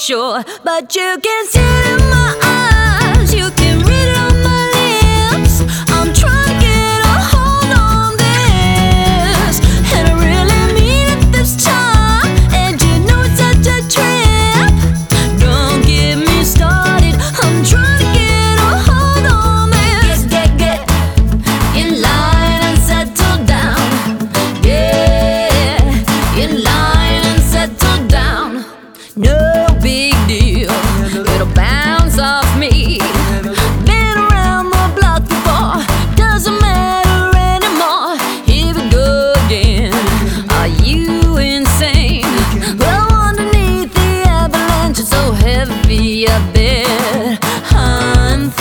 sure. But you can see it in my eyes, you can read it on my lips. I'm trying to get a hold on this, and I really mean it this time. And you know it's such a trip. Don't get me started, I'm trying to get a hold on this. Get in line and settle down. Yeah, in line and settle down. No big deal, it'll bounce off me. Been around the block before, doesn't matter anymore. Here we go again, are you insane? Well, underneath the avalanche, it's so heavy, I bet I'm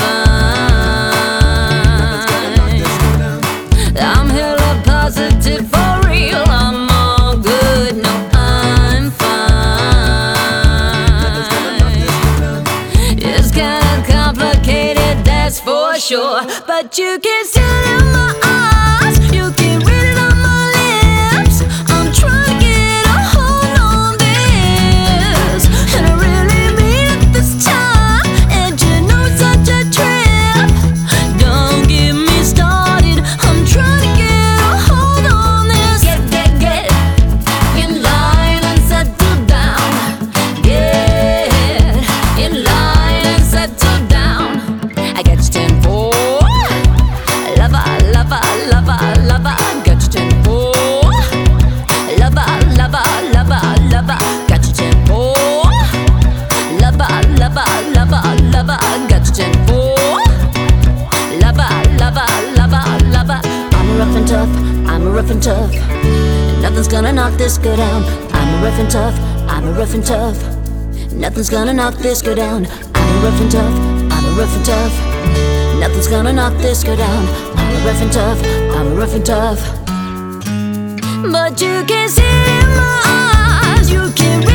fine. I'm hella positive for real, I'm all good, no, I'm fine. It's kinda complicated, that's for sure. But you can see it in my eyes, you can read it on my lips. I'm trying to get a hold on this, and I really mean it this time. And you know it's such a trip. Don't get me started, I'm trying to get a hold on this. Get in line and settle down. Get in line and settle down. I got you 10-4. Lover, got you 10-4. Lover, got you 10-4. Lover, got you 10-4. Lover. I'm a rough and tough, I'm a rough and tough. Nothing's gonna knock this girl down. I'm a rough and tough, I'm a rough and tough. Nothing's gonna knock this girl down. I'm a rough and tough, I'm a rough and tough. Nothing's gonna knock this girl down. I'm a rough and tough, I'm a rough and tough. But you can see it in my eyes, you can